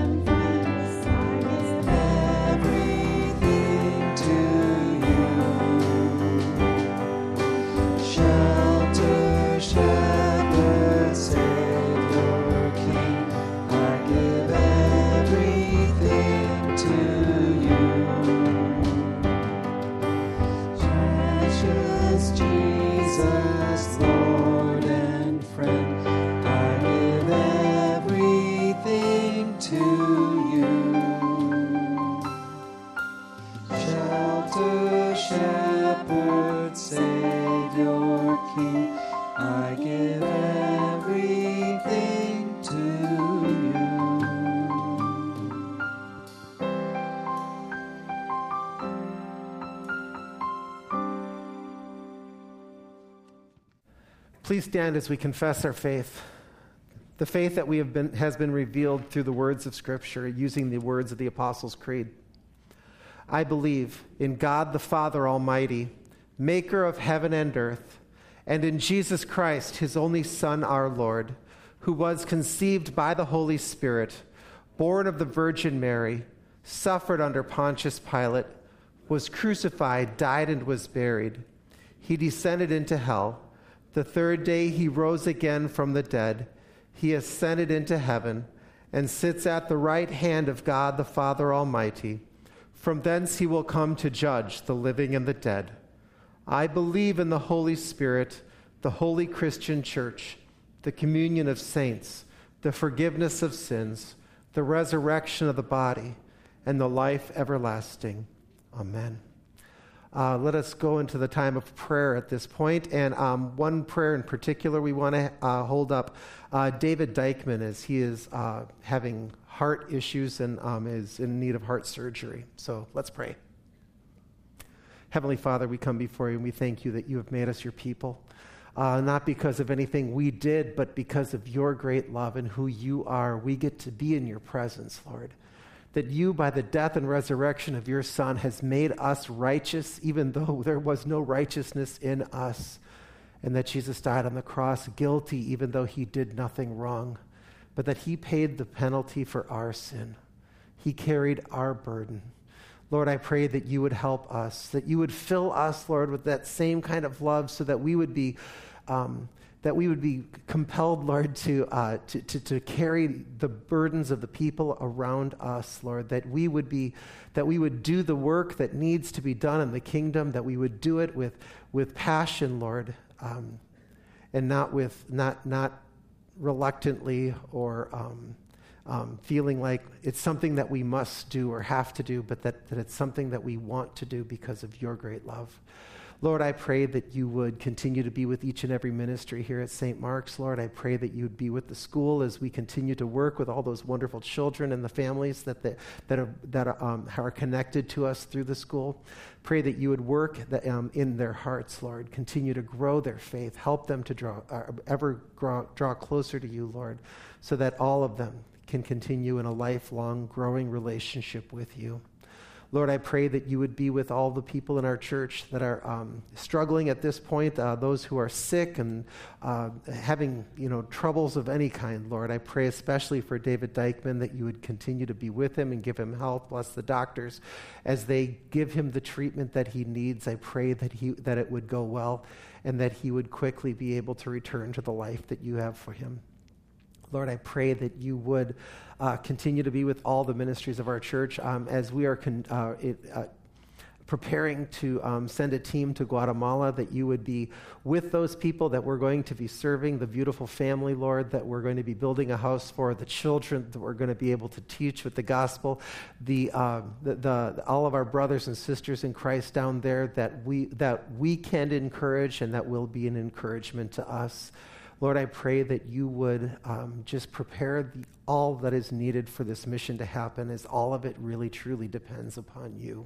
shepherd, Savior, King, I give everything to you. Please stand as we confess our faith. The faith that we have been, has been revealed through the words of Scripture, using the words of the Apostles' Creed. I believe in God the Father Almighty, maker of heaven and earth, and in Jesus Christ, his only Son, our Lord, who was conceived by the Holy Spirit, born of the Virgin Mary, suffered under Pontius Pilate, was crucified, died, and was buried. He descended into hell. The third day he rose again from the dead. He ascended into heaven and sits at the right hand of God the Father Almighty. From thence he will come to judge the living and the dead. I believe in the Holy Spirit, the holy Christian church, the communion of saints, the forgiveness of sins, the resurrection of the body, and the life everlasting. Amen. Uh, let us go into the time of prayer at this point. And um, one prayer in particular we want to uh, hold up. Uh, David Dykeman, as he is uh, having heart issues and um, is in need of heart surgery. So let's pray. Heavenly Father, we come before you and we thank you that you have made us your people. Uh, not because of anything we did, but because of your great love and who you are. We get to be in your presence, Lord. That you, by the death and resurrection of your Son, has made us righteous, even though there was no righteousness in us. And that Jesus died on the cross guilty, even though he did nothing wrong. But that he paid the penalty for our sin. He carried our burden. Lord, I pray that you would help us, that you would fill us, Lord, with that same kind of love so that we would be... Um, that we would be compelled, Lord, to, uh, to, to, to carry the burdens of the people around us, Lord, that we would be, that we would do the work that needs to be done in the kingdom, that we would do it with, with passion, Lord, um, and not with, not, not reluctantly or um, um, feeling like it's something that we must do or have to do, but that, that it's something that we want to do because of your great love. Lord, I pray that you would continue to be with each and every ministry here at Saint Mark's. Lord, I pray that you would be with the school as we continue to work with all those wonderful children and the families that the, that are that are, um, are connected to us through the school. Pray that you would work the, um, in their hearts, Lord. Continue to grow their faith. Help them to draw uh, ever draw, draw closer to you, Lord, so that all of them can continue in a lifelong growing relationship with you. Lord, I pray that you would be with all the people in our church that are um, struggling at this point, uh, those who are sick and uh, having, you know, troubles of any kind, Lord. I pray especially for David Dykeman that you would continue to be with him and give him health. Bless the doctors as they give him the treatment that he needs. I pray that he that it would go well and that he would quickly be able to return to the life that you have for him. Lord, I pray that you would uh, continue to be with all the ministries of our church um, as we are con- uh, it, uh, preparing to um, send a team to Guatemala, that you would be with those people that we're going to be serving, the beautiful family, Lord, that we're going to be building a house for, the children that we're going to be able to teach with the gospel, the, uh, the, the all of our brothers and sisters in Christ down there that we, that we can encourage and that will be an encouragement to us. Lord, I pray that you would um, just prepare the, all that is needed for this mission to happen, as all of it really, truly depends upon you.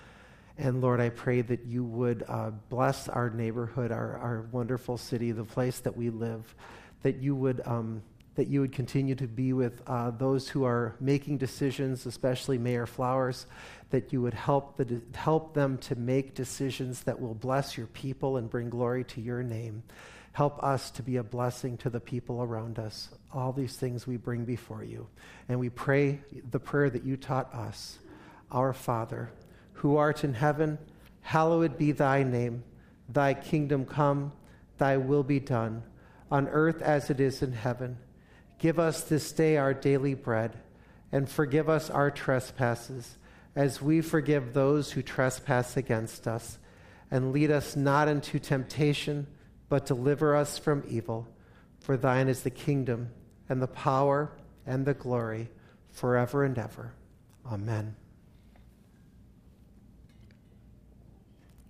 And Lord, I pray that you would uh, bless our neighborhood, our, our wonderful city, the place that we live, that you would um, that you would continue to be with uh, those who are making decisions, especially Mayor Flowers, that you would help the, help them to make decisions that will bless your people and bring glory to your name. Help us to be a blessing to the people around us. All these things we bring before you. And we pray the prayer that you taught us. Our Father, who art in heaven, hallowed be thy name. Thy kingdom come, thy will be done, on earth as it is in heaven. Give us this day our daily bread, and forgive us our trespasses, as we forgive those who trespass against us. And lead us not into temptation, but deliver us from evil. For thine is the kingdom, and the power, and the glory, forever and ever. Amen.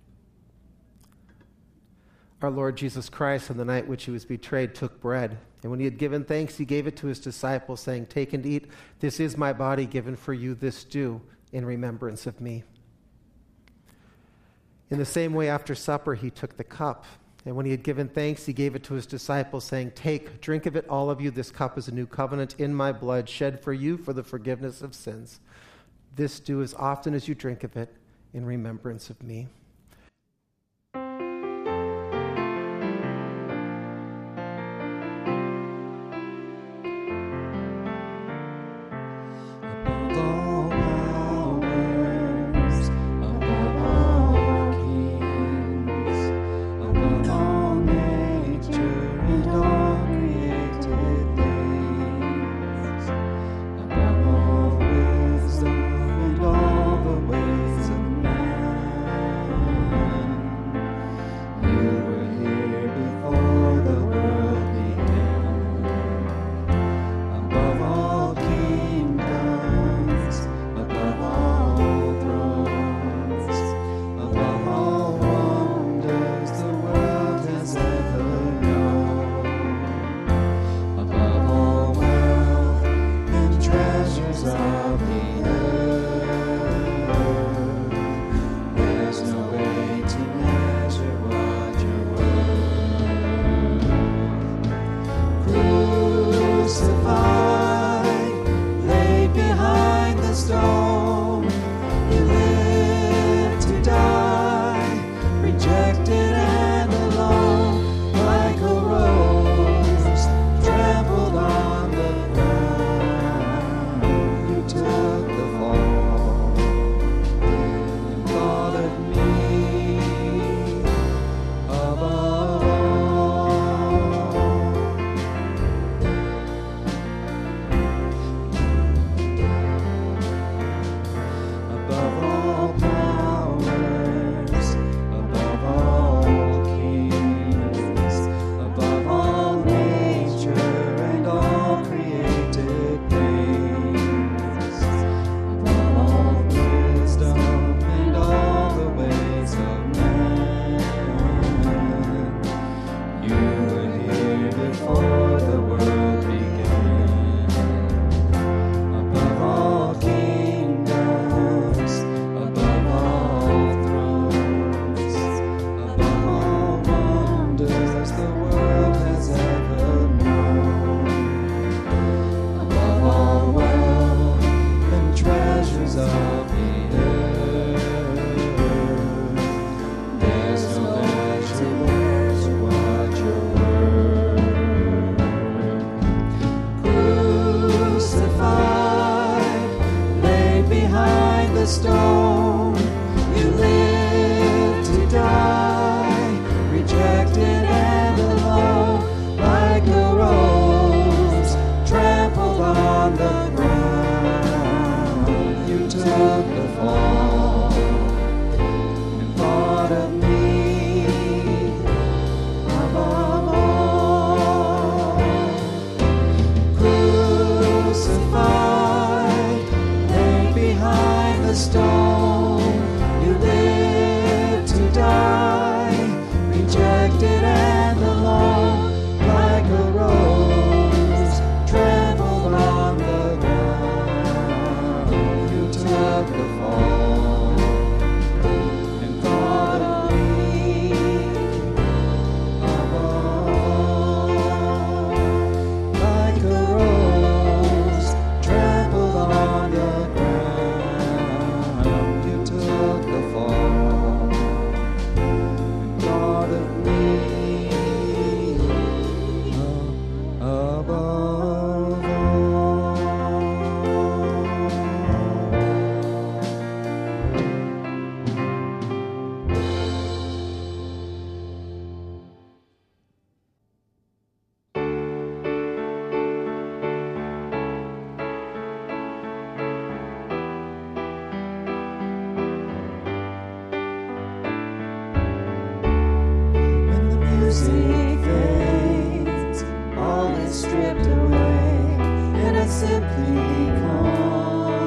Our Lord Jesus Christ, on the night which he was betrayed, took bread. And when he had given thanks, he gave it to his disciples, saying, "Take and eat. This is my body given for you. This do in remembrance of me." In the same way, after supper, he took the cup. And when he had given thanks, he gave it to his disciples, saying, "Take, drink of it, all of you. This cup is a new covenant in my blood, shed for you for the forgiveness of sins. This do as often as you drink of it in remembrance of me."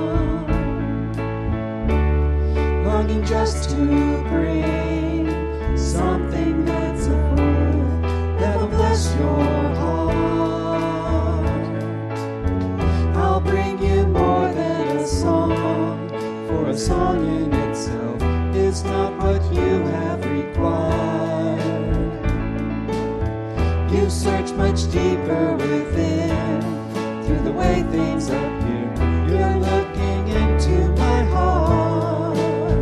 Just to bring something that's of worth that'll bless your heart. I'll bring you more than a song, for a song in itself is not what you have required. You search much deeper within, through the way things appear. You're looking into my heart.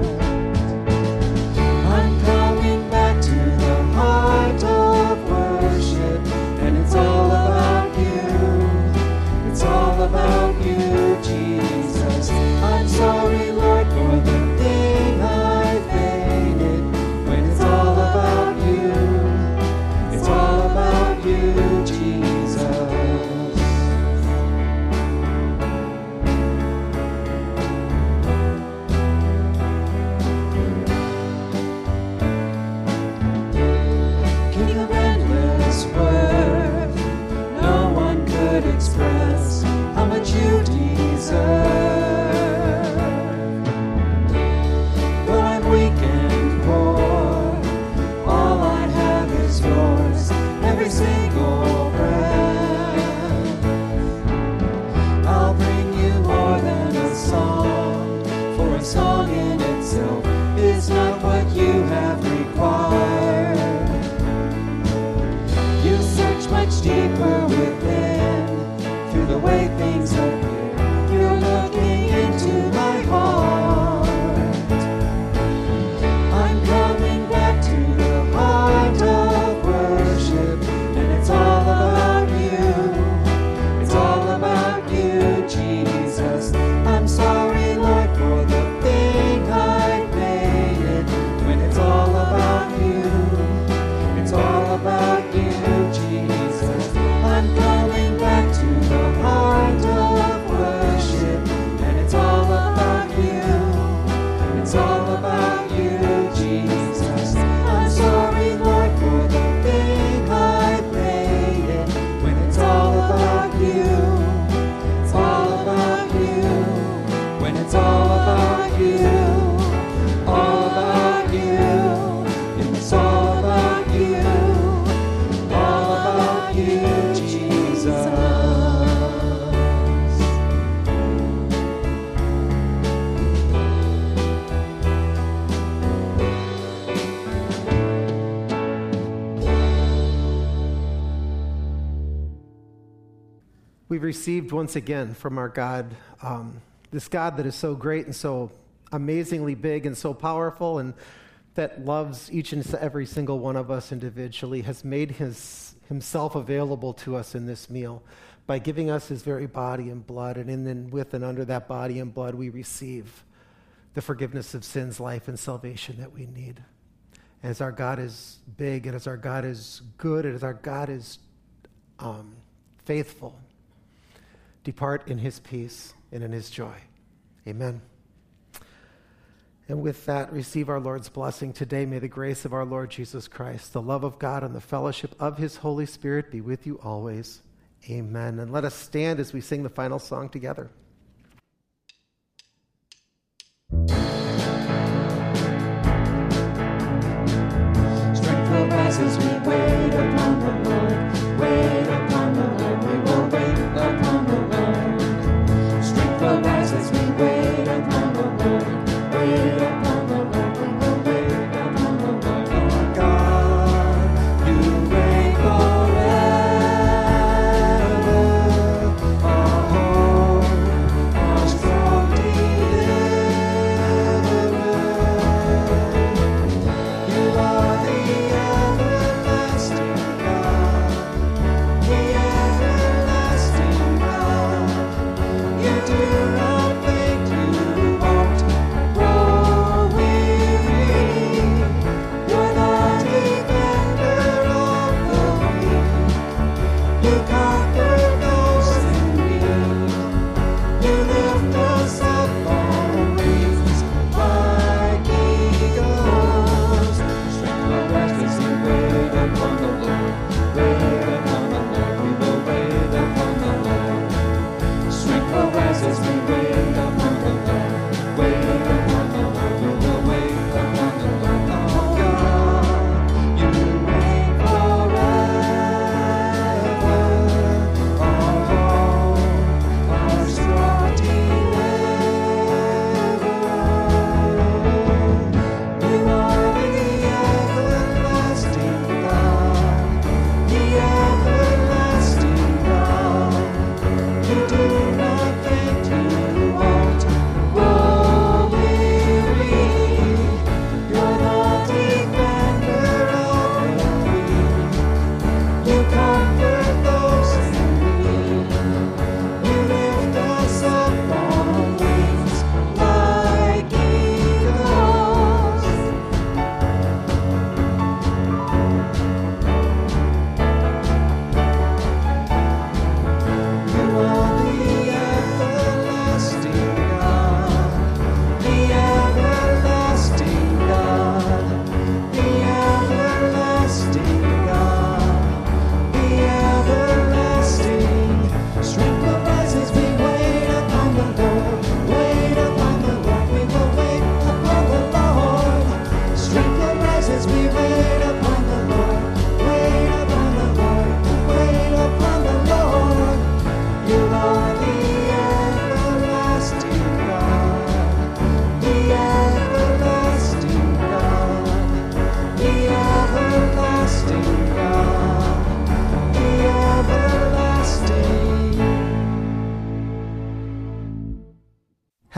I'm coming back to the heart of worship, and it's all about you. It's all about you, Jesus. I'm sorry, Lord, for the thing I've made it. When it's all about you, it's all about you, Jesus. King of endless worth, no one could express how much you deserve. Though I'm weak and poor, all I have is yours, every single breath. I'll bring you more than a song, for a song in itself is not what you have required. You search much deeper within, through the way things appear. You're looking into my heart. I'm coming back to the heart of worship, and it's all about you. It's all about you, Jesus. I'm sorry, Lord, for the thing I've made it. When it's all about you, it's all about you, Jesus. I'm coming back to the heart of worship, and it's all about you. It's all about you, Jesus. I'm sorry, Lord, for the thing I've made it. When it's all about you, it's all about you. When it's all about you, all about you. It's all about you, all about you, Jesus. We've received once again from our God, um, this God that is so great and so amazingly big and so powerful, and that loves each and every single one of us individually, has made his himself available to us in this meal by giving us his very body and blood. And in and with and under that body and blood, we receive the forgiveness of sins, life, and salvation that we need. And as our God is big, and as our God is good, and as our God is um, faithful, depart in his peace and in his joy. Amen. And with that, receive our Lord's blessing today. May the grace of our Lord Jesus Christ, the love of God, and the fellowship of his Holy Spirit be with you always. Amen. And let us stand as we sing the final song together. Strength will rise as we wait upon the Lord. Wait upon the Lord. We will wait upon the Lord. Strength will rise as we wait upon the Lord. Wait upon the Lord. We will wait upon the Lord. Our God, you reign forever. Our hope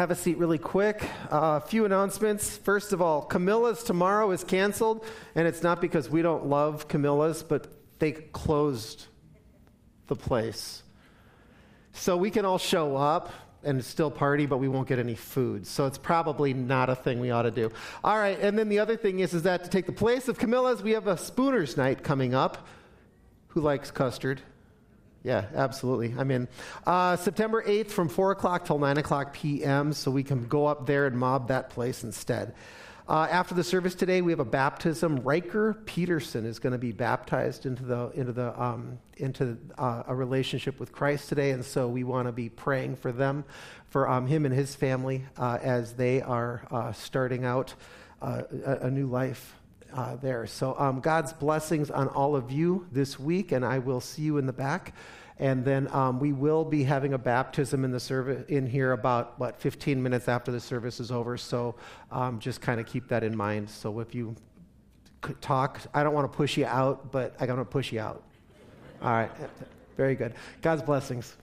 have a seat really quick. A uh, few announcements. First of all, Camilla's tomorrow is canceled, and it's not because we don't love Camilla's, but they closed the place. So we can all show up and still party, but we won't get any food. So it's probably not a thing we ought to do. All right, and then the other thing is, is that to take the place of Camilla's, we have a Spooner's Night coming up. Who likes custard? Yeah, absolutely. I'm in. Uh, September eighth from four o'clock till nine o'clock p.m., so we can go up there and mob that place instead. Uh, after the service today, we have a baptism. Riker Peterson is going to be baptized into the into the um, into uh, a relationship with Christ today, and so we want to be praying for them, for um, him and his family uh, as they are uh, starting out uh, a, a new life. Uh, there. So um, God's blessings on all of you this week, and I will see you in the back. And then um, we will be having a baptism in the service in here about, what, fifteen minutes after the service is over. So um, just kind of keep that in mind. So if you could talk, I don't want to push you out, but I want to push you out. All right. Very good. God's blessings.